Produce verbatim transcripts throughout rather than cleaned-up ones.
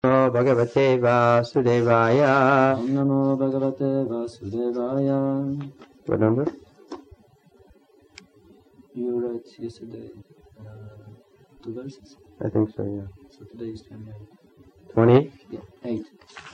Namo Bhagavate Vasudevaya. Om Namo Bhagavate Vasudevaya. What number? You read yesterday uh, two verses. I think so, yeah. So today is twenty-eight. twenty? Yeah, eight.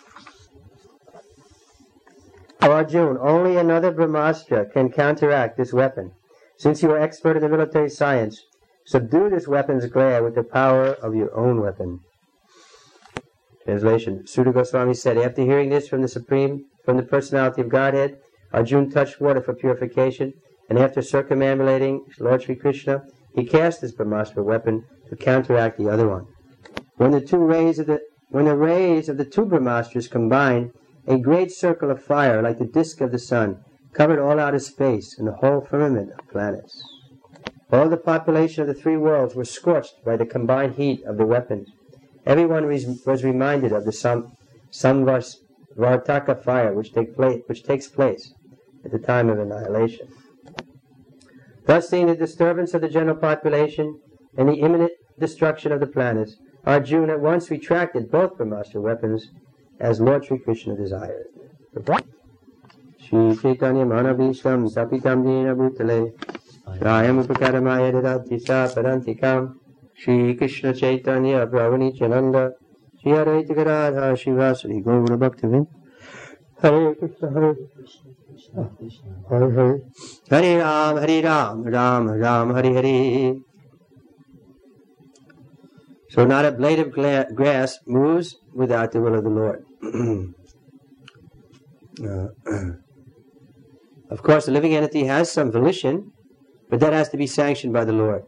O Arjuna, only another Brahmastra can counteract this weapon. Since you are expert in the military science, subdue this weapon's glare with the power of your own weapon. Translation. Suda Goswami said, after hearing this from the Supreme, from the personality of Godhead, Arjuna touched water for purification, and after circumambulating Lord Sri Krishna, he cast his Brahmastra weapon to counteract the other one. When the two rays of the when the rays of the two Brahmastras combined, a great circle of fire, like the disk of the sun, covered all outer space and the whole firmament of planets. All the population of the three worlds were scorched by the combined heat of the weapons. Everyone was reminded of the Sam, Samvartaka fire which, take place, which takes place at the time of annihilation. Thus, seeing the disturbance of the general population and the imminent destruction of the planets, Arjuna at once retracted both Brahmastra weapons as Lord Sri Krishna desired. Shri Chaitanya Manavisham Sapitam Dina Bhutale Rayam Upakaramaya Dadatisa Parantikam Shri Krishna Chaitanya Prabhu Nityananda Shri Advaita Gadadhara Shivasari Gaura Bhaktivinoda Hare Krishna Hare Krishna Hare Hare Hare Ram Hare Ram Ram Ram Hare Hare. So not a blade of gla- grass moves without the will of the Lord. uh, of course, the living entity has some volition, but that has to be sanctioned by the Lord.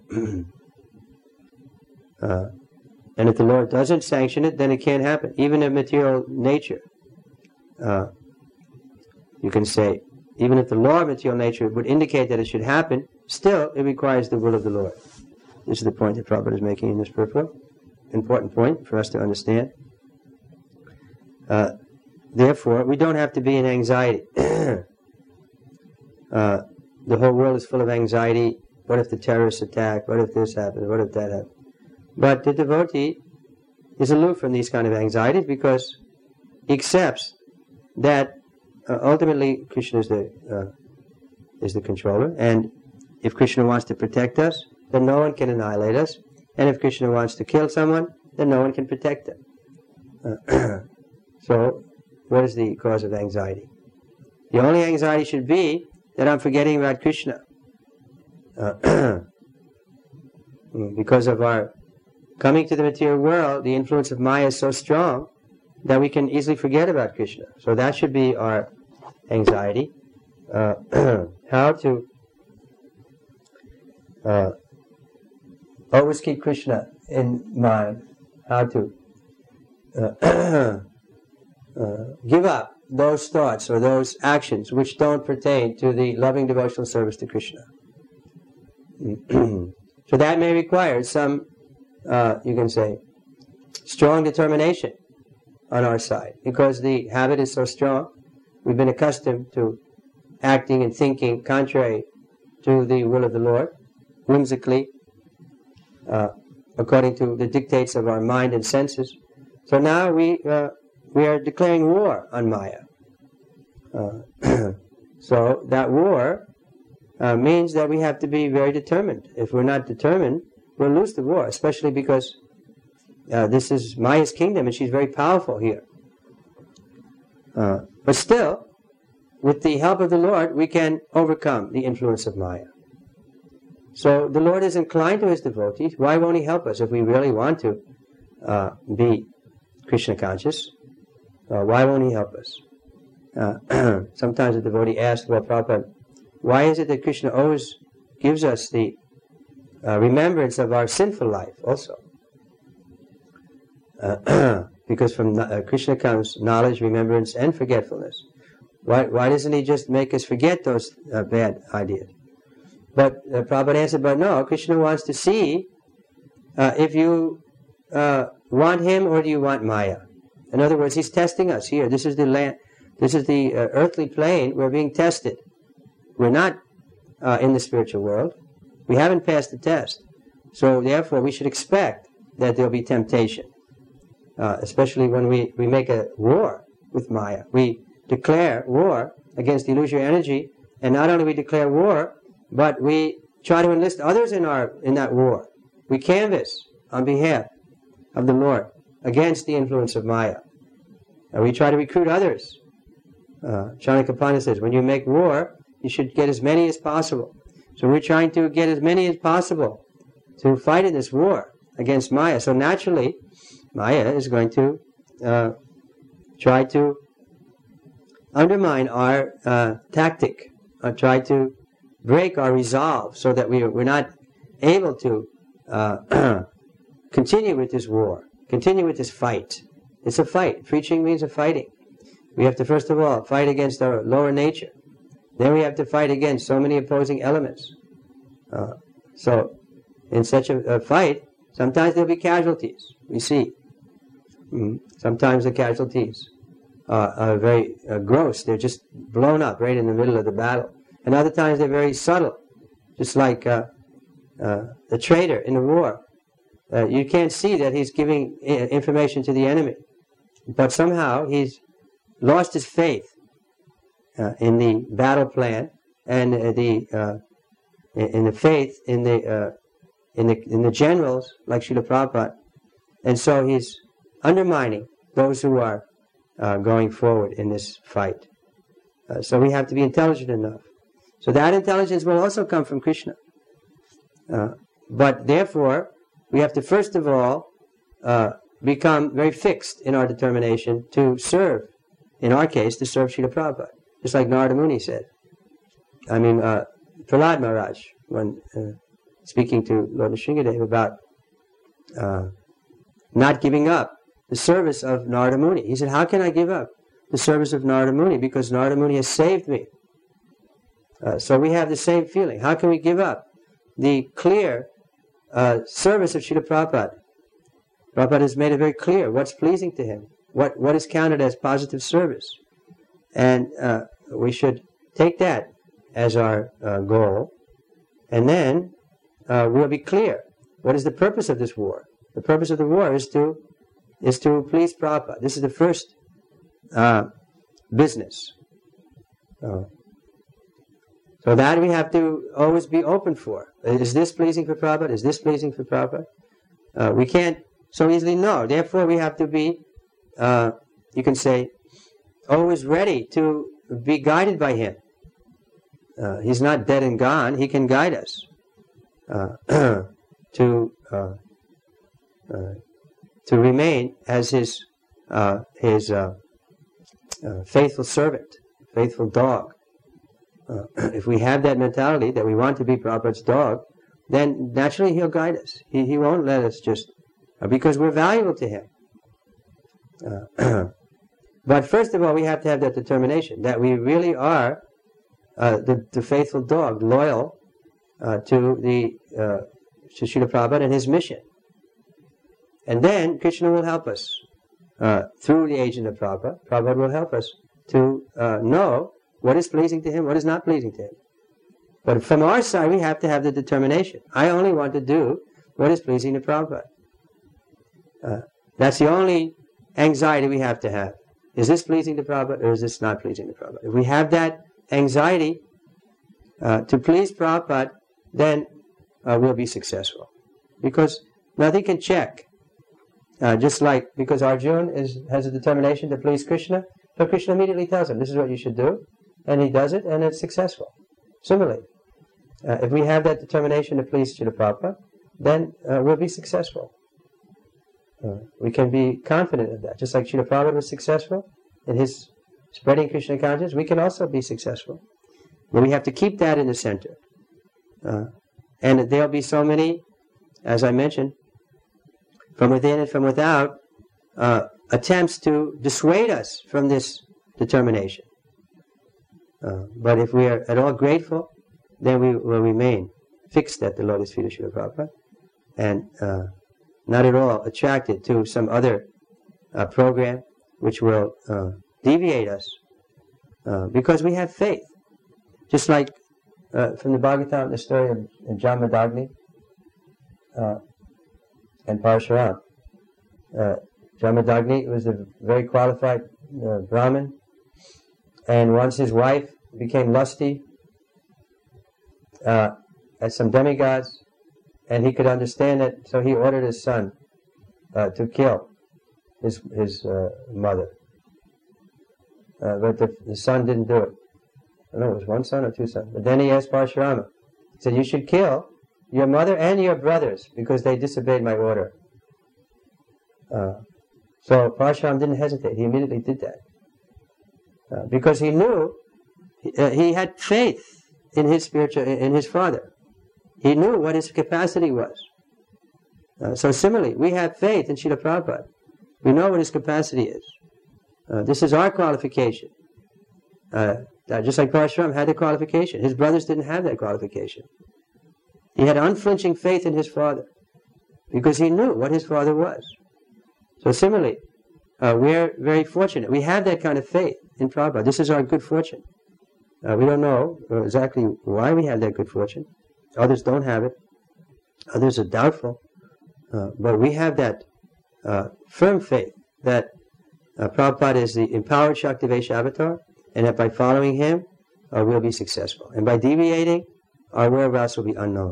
uh, and if the Lord doesn't sanction it, then it can't happen. Even in material nature, uh, you can say, even if the law of material nature would indicate that it should happen, still it requires the will of the Lord. This is the point that Prabhupada is making in this purport. Important point for us to understand. Uh, therefore, we don't have to be in anxiety. uh, the whole world is full of anxiety. What if the terrorists attack? What if this happens? What if that happens? But the devotee is aloof from these kind of anxieties because he accepts that uh, ultimately Krishna is the uh, is the controller, and if Krishna wants to protect us, then no one can annihilate us. And if Krishna wants to kill someone, then no one can protect them. Uh, so, what is the cause of anxiety? The only anxiety should be that I'm forgetting about Krishna. Uh, because of our coming to the material world, the influence of Maya is so strong that we can easily forget about Krishna. So that should be our anxiety. Uh, how to uh, always keep Krishna in mind. How to uh, uh, give up those thoughts or those actions which don't pertain to the loving devotional service to Krishna. So that may require some, uh, you can say, strong determination on our side, because the habit is so strong. We've been accustomed to acting and thinking contrary to the will of the Lord, whimsically, uh, according to the dictates of our mind and senses. So now we uh, we are declaring war on Maya. Uh, so that war uh, means that we have to be very determined. If we're not determined, we'll lose the war, especially because uh, this is Maya's kingdom and she's very powerful here. Uh, but still, with the help of the Lord, we can overcome the influence of Maya. So the Lord is inclined to His devotees. Why won't He help us if we really want to uh, be Krishna conscious? Uh, why won't He help us? Uh, sometimes a devotee asks, well, Prabhupada, why is it that Krishna always gives us the uh, remembrance of our sinful life also? Uh, because from uh, Krishna comes knowledge, remembrance, and forgetfulness. Why, why doesn't He just make us forget those uh, bad ideas? But uh, Prabhupada answered, but no, Krishna wants to see uh, if you uh, want Him or do you want Maya. In other words, He's testing us here. This is the land, this is the uh, earthly plane. We're being tested. We're not uh, in the spiritual world. We haven't passed the test. So therefore, we should expect that there'll be temptation. uh, especially when we, we make a war with Maya. We declare war against the illusory energy, and not only we declare war, but we try to enlist others in our in that war. We canvass on behalf of the Lord against the influence of Maya. And we try to recruit others. Uh, Chanakapana says, when you make war, you should get as many as possible. So we're trying to get as many as possible to fight in this war against Maya. So naturally, Maya is going to uh, try to undermine our uh, tactic, or try to break our resolve so that we, we're not able to uh, continue with this war, continue with this fight. It's a fight. Preaching means a fighting. We have to first of all fight against our lower nature. Then we have to fight against so many opposing elements. Uh, so, in such a, a fight, sometimes there'll be casualties. We see. Mm. Sometimes the casualties uh, are very uh, gross. They're just blown up right in the middle of the battle. And other times they're very subtle, just like uh, uh, the traitor in the war. Uh, you can't see that he's giving I- information to the enemy, but somehow he's lost his faith uh, in the battle plan and uh, the uh, in the faith in the uh, in the in the generals like Srila Prabhupada, and so he's undermining those who are uh, going forward in this fight. Uh, so we have to be intelligent enough. So that intelligence will also come from Krishna. Uh, but therefore, we have to first of all uh, become very fixed in our determination to serve, in our case, to serve Srila Prabhupada. Just like Narada Muni said. I mean, uh, Prahlad Maharaj, when uh, speaking to Lord Nrsingadev about uh, not giving up the service of Narada Muni. He said, how can I give up the service of Narada Muni? Because Narada Muni has saved me. Uh, so we have the same feeling. How can we give up the clear uh, service of Srila Prabhupada? Prabhupada has made it very clear what's pleasing to him, what, what is counted as positive service. And uh, we should take that as our uh, goal, and then uh, we'll be clear. What is the purpose of this war? The purpose of the war is to is to please Prabhupada. This is the first uh, business. Uh, So that we have to always be open for. Is this pleasing for Prabhupada? Is this pleasing for Prabhupada? Uh, we can't so easily know. Therefore, we have to be, uh, you can say, always ready to be guided by him. Uh, he's not dead and gone. He can guide us uh, to uh, uh, to remain as his uh, his uh, uh, faithful servant, faithful dog. Uh, if we have that mentality that we want to be Prabhupada's dog, then naturally he'll guide us. He, he won't let us just, uh, because we're valuable to him. Uh, but first of all, we have to have that determination that we really are uh, the, the faithful dog, loyal uh, to the uh, to Srila Prabhupada and his mission. And then Krishna will help us uh, through the agent of Prabhupada. Prabhupada will help us to uh, know what is pleasing to him, what is not pleasing to him. But from our side, we have to have the determination. I only want to do what is pleasing to Prabhupada. Uh, that's the only anxiety we have to have. Is this pleasing to Prabhupada or is this not pleasing to Prabhupada? If we have that anxiety uh, to please Prabhupada, then uh, we'll be successful. Because nothing can check. Uh, just like, because Arjuna is, has a determination to please Krishna, so Krishna immediately tells him, this is what you should do. And he does it, and it's successful. Similarly, uh, if we have that determination to please Srila Prabhupada, then uh, we'll be successful. Uh, we can be confident of that. Just like Srila Prabhupada was successful in his spreading Krishna consciousness, we can also be successful. But we have to keep that in the center. Uh, and there'll be so many, as I mentioned, from within and from without, uh, attempts to dissuade us from this determination. Uh, but if we are at all grateful, then we will remain fixed at the lotus feet of Srila Prabhupada and uh, not at all attracted to some other uh, program which will uh, deviate us uh, because we have faith. Just like uh, from the Bhagavatam, the story of Jamadagni uh, and Parashuram. Uh, Jamadagni was a very qualified uh, Brahmin, and once his wife became lusty uh, at some demigods, and he could understand it, so he ordered his son uh, to kill his his uh, mother. Uh, but the, the son didn't do it. I don't know, it was one son or two sons. But then he asked Parashurama, he said, you should kill your mother and your brothers because they disobeyed my order. Uh, so Parashurama didn't hesitate. He immediately did that. Uh, because he knew, uh, he had faith in his spiritual, in his father. He knew what his capacity was. Uh, so similarly, we have faith in Srila Prabhupada. We know what his capacity is. Uh, this is our qualification. Uh, just like Parashuram had the qualification. His brothers didn't have that qualification. He had unflinching faith in his father because he knew what his father was. So similarly, uh, we're very fortunate. We have that kind of faith in Prabhupada. This is our good fortune. Uh, we don't know exactly why we have that good fortune. Others don't have it. Others are doubtful. Uh, but we have that uh, firm faith that uh, Prabhupada is the empowered Shaktivesha avatar, and that by following him, uh, we'll be successful. And by deviating, our whereabouts will be unknown.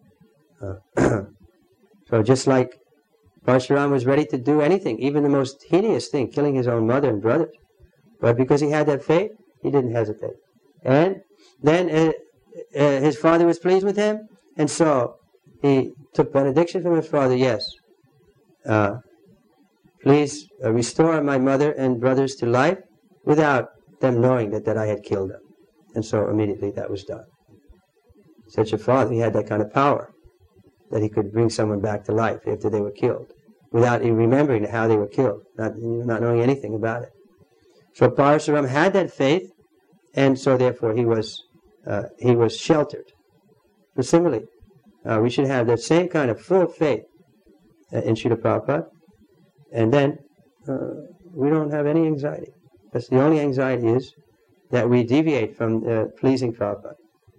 Uh, so just like Parshuram was ready to do anything, even the most heinous thing, killing his own mother and brothers. But because he had that faith, he didn't hesitate. And then uh, uh, his father was pleased with him, and so he took benediction from his father, yes, uh, please uh, restore my mother and brothers to life without them knowing that, that I had killed them. And so immediately that was done. Such a father, he had that kind of power, that he could bring someone back to life after they were killed, without even remembering how they were killed, not, not knowing anything about it. So Parasuram had that faith, and so therefore he was uh, he was sheltered. So similarly, uh, we should have that same kind of full faith uh, in Srila Prabhupada, and then uh, we don't have any anxiety. That's the only anxiety is that we deviate from uh, pleasing Prabhupada.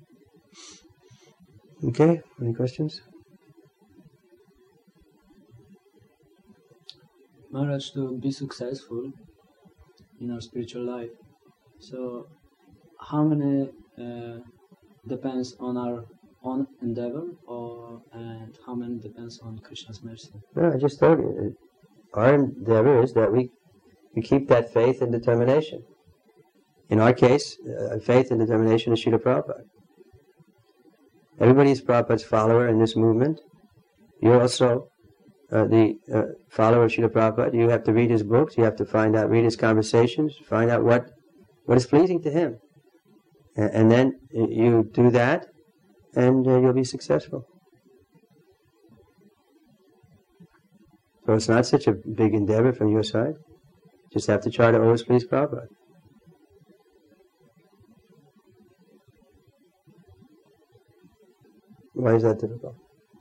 Okay, any questions? Maharaj, to be successful in our spiritual life, so how many uh, depends on our own endeavor, or and how many depends on Krishna's mercy? No, I just told you. Our endeavor is that we, we keep that faith and determination. In our case, uh, faith and determination is Srila Prabhupada. Everybody is Prabhupada's follower in this movement. You're also uh, the uh, follower of Srila Prabhupada. You have to read his books. You have to find out, read his conversations, find out what, what is pleasing to him. And, and then you do that, and uh, you'll be successful. So it's not such a big endeavor from your side. Just have to try to always please Prabhupada. Why is that difficult?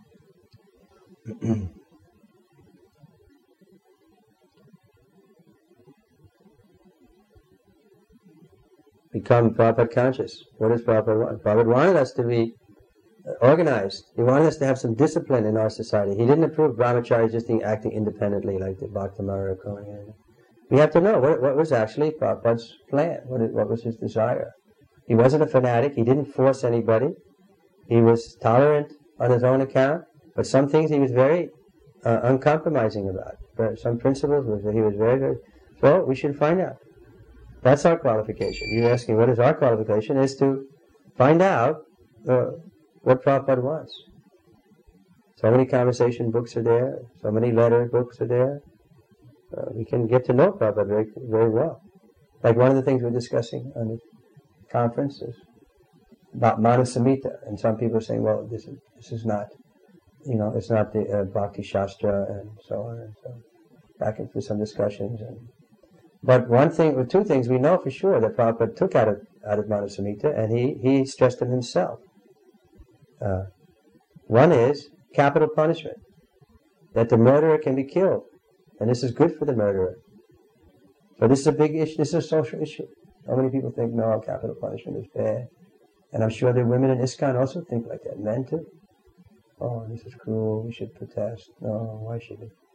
Become Prabhupada conscious. What does Prabhupada want? Prabhupada wanted us to be organized. He wanted us to have some discipline in our society. He didn't approve brahmacharis just acting independently like the Bhaktamara going. We have to know what, what was actually Prabhupada's plan. What, what was his desire? He wasn't a fanatic. He didn't force anybody. He was tolerant on his own account, but some things he was very uh, uncompromising about. But some principles was he was very, very. So we should find out. That's our qualification. You're asking what is our qualification? Is to find out uh, what Prabhupada wants. So many conversation books are there. So many letter books are there. Uh, we can get to know Prabhupada very, very well. Like one of the things we're discussing on the conference is about Manasamhita, and some people are saying, well, this is this is not, you know, it's not the uh, Bhakti Shastra, and so on and so on. Back into some discussions. And, but one thing, or two things we know for sure that Prabhupada took out of out of Manasamhita, and he, he stressed them himself. Uh, one is capital punishment, that the murderer can be killed, and this is good for the murderer. So this is a big issue, this is a social issue. So many people think, no, capital punishment is bad. And I'm sure the women in ISKCON also think like that. Men too. Oh, this is cruel. We should protest. No, why should we?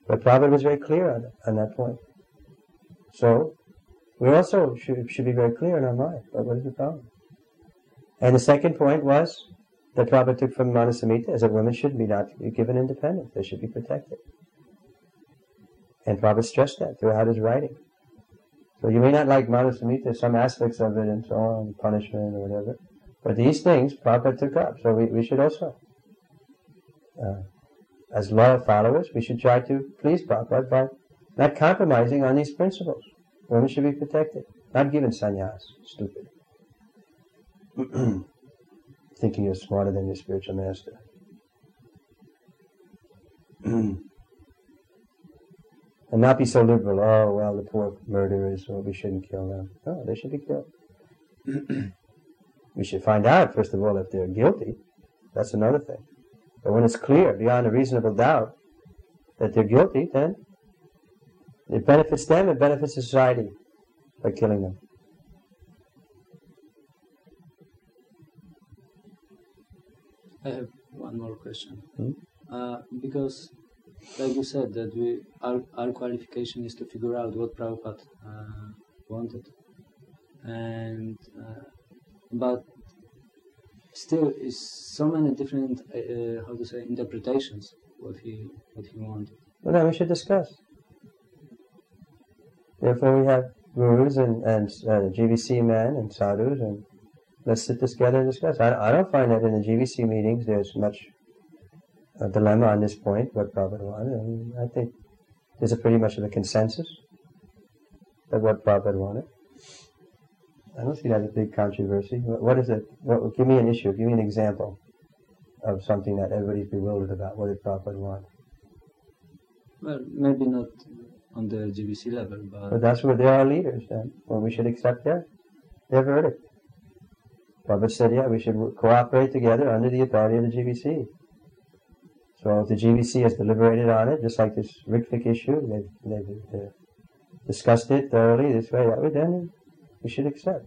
But Prabhupada was very clear on, on that point. So, we also should, should be very clear in our mind about what is the problem. And the second point was that Prabhupada took from Manasamhita is that women should be not be given independence. They should be protected. And Prabhupada stressed that throughout his writing. So you may not like Manasamhita, some aspects of it and so on, punishment or whatever. But these things Prabhupada took up. So we, we should also, uh, as loyal followers, we should try to please Prabhupada by not compromising on these principles. Women should be protected, not given sannyas. Stupid. Thinking you're smarter than your spiritual master. And not be so liberal, oh, well, the poor murderers, well, we shouldn't kill them. No, they should be killed. We should find out, first of all, if they're guilty. That's another thing. But when it's clear, beyond a reasonable doubt, that they're guilty, then it benefits them, it benefits society by killing them. I have one more question. Hmm? Uh, because, like you said, that we our, our qualification is to figure out what Prabhupada uh, wanted, and uh, but still is so many different uh, uh, how to say interpretations what he what he wanted. Well, then we should discuss. Therefore, we have gurus and and uh, G V C men and sadhus, and let's sit together and discuss. I, I don't find that in the G V C meetings there's much a dilemma on this point, what Prabhupada wanted. I mean, I think there's a pretty much of a consensus of what Prabhupada wanted. I don't see that as a big controversy. What, what is it? What, give me an issue. Give me an example of something that everybody's bewildered about. What did Prabhupada want? Well, maybe not on the G V C level, but... But that's where there are leaders, then. Well, we should accept their, their verdict. Prabhupada said, yeah, we should cooperate together under the authority of the G V C. So if the G V C has deliberated on it, just like this Ritvik issue, they've, they've, they've discussed it thoroughly this way, that way, then we should accept.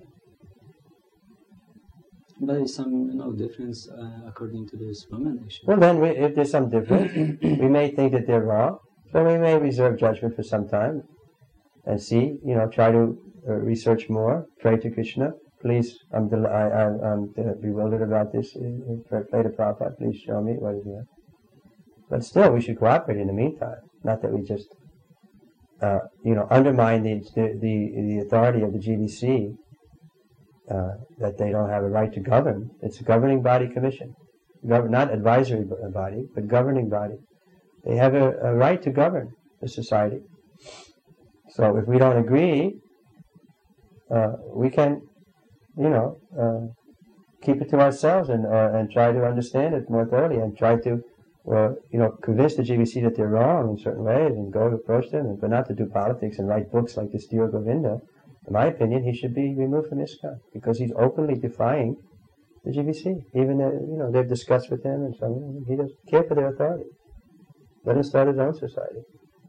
There is some, you know, difference uh, according to this women issue. Well, then, we, if there's some difference, we may think that they're wrong, so we may reserve judgment for some time and see, you know, try to uh, research more, pray to Krishna. Please, I'm, del- I, I, I'm uh, bewildered about this. Uh, pray to Prabhupada, please show me what is it. But still, we should cooperate in the meantime. Not that we just, uh, you know, undermine the, the the authority of the G V C, uh, that they don't have a right to govern. It's a governing body commission, Gov- not advisory body, but governing body. They have a, a right to govern the society. So if we don't agree, uh, we can, you know, uh, keep it to ourselves and uh, and try to understand it more thoroughly and try to. Well, you know, convince the G V C that they're wrong in certain ways and go to approach them, and, but not to do politics and write books like this Dhira Govinda. In my opinion, he should be removed from ISKCON because he's openly defying the G V C. Even, uh, you know, they've discussed with him and so on. He doesn't care for their authority. Let him start his own society.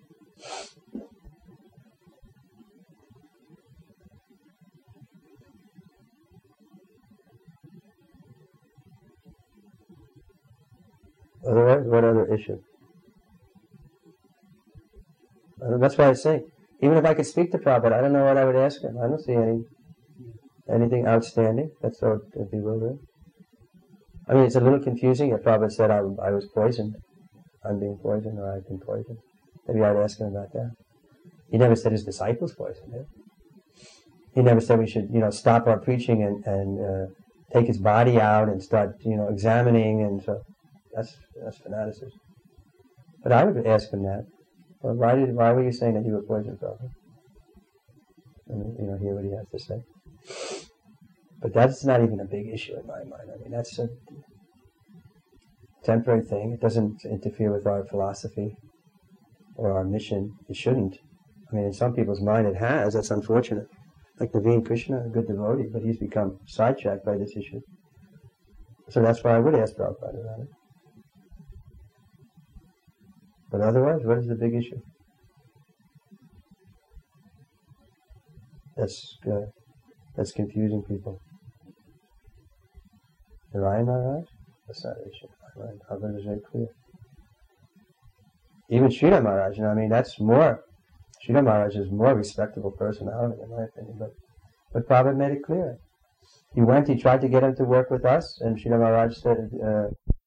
Otherwise, what other issue? Uh, That's why I say, even if I could speak to Prabhupada, I don't know what I would ask him. I don't see any anything outstanding that's so bewildering. I mean, it's a little confusing if Prabhupada said I, I was poisoned, I'm being poisoned, or I've been poisoned. Maybe I'd ask him about that. He never said his disciples poisoned him. He never said we should, you know, stop our preaching and, and uh, take his body out and start, you know, examining, and so that's that's fanaticism. But I would ask him that. Well, why did why were you saying that you were poisoned, Prabhupada? And, you know, hear what he has to say. But that's not even a big issue in my mind. I mean, that's a temporary thing. It doesn't interfere with our philosophy or our mission. It shouldn't. I mean, in some people's mind it has. That's unfortunate. Like Naveen Krishna, a good devotee, but he's become sidetracked by this issue. So that's why I would ask Prabhupada about it. But otherwise, what is the big issue? That's uh, that's confusing people. Narayan Maharaj? That's not an issue. Narayan Maharaj is very clear. even Srila Maharaj, you know, I mean, that's more, Srila Maharaj is more respectable personality, in my opinion, but, but Prabhupada made it clear. He went, he tried to get him to work with us, and Srila Maharaj said, uh,